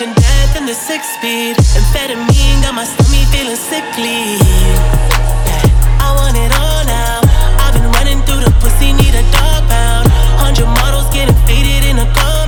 Imagine death in the 6-speed. Amphetamine got my stomach feeling sickly. Yeah, I want it all now. I've been running through the pussy, need a dog pound. 100 models getting faded in a gold.